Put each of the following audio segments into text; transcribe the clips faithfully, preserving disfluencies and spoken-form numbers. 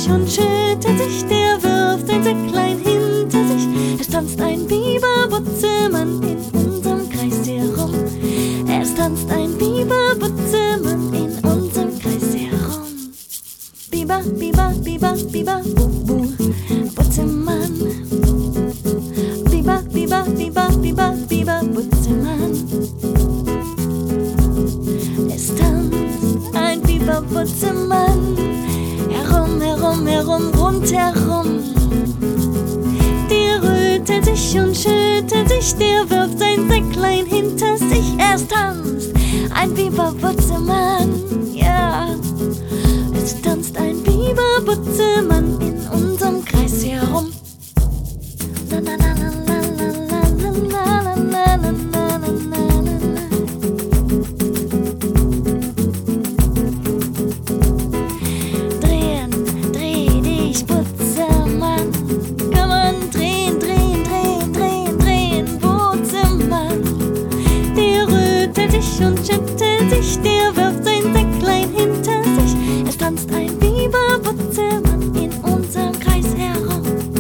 sich und schüttelt sich, der wirft ein Säcklein hinter sich. Es tanzt ein Biber-Butzemann in unserem Kreis herum. Es tanzt ein Biber-Butzemann in unserem Kreis herum. Biber, Biber, Biber, Biber, bu, bu, Butzemann. Biber, Biber, Biber, Biber, Biber, Butzemann. Es tanzt ein Biber-Butzemann herum, herum, herum, rundherum. Der rötet sich und schüttelt sich, der wirft sein Säcklein hinter sich. Es tanzt ein Biber-Butzemann, ja. Es tanzt ein Biber-Butzemann in unserem Kreis herum. La, la, la, la, la, la, la, la, la, la, la, la. Drehen, dreh dich, Butzemann. Komm on, drehen, drehen, drehen, drehen, drehen, Butzemann. Der rötet sich und schüttelt sich, der wirft sein Säcklein hinter sich. Es tanzt ein Biber-Butzemann in unserem Kreis herum.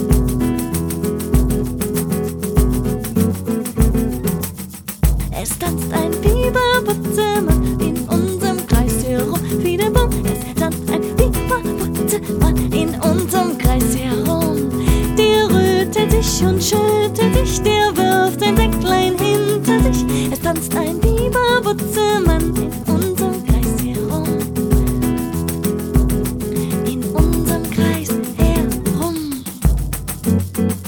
Es tanzt ein Biber-Butzemann in unserem Kreis herum. Wieder bum, es tanzt ein Biber-Butzemann in unserem Kreis herum. Der rötet sich und schüttelt sich, der wirft ein Säcklein hinter sich. Es tanzt ein Biber-Butzemann in unserem Kreis herum. In unserem Kreis herum.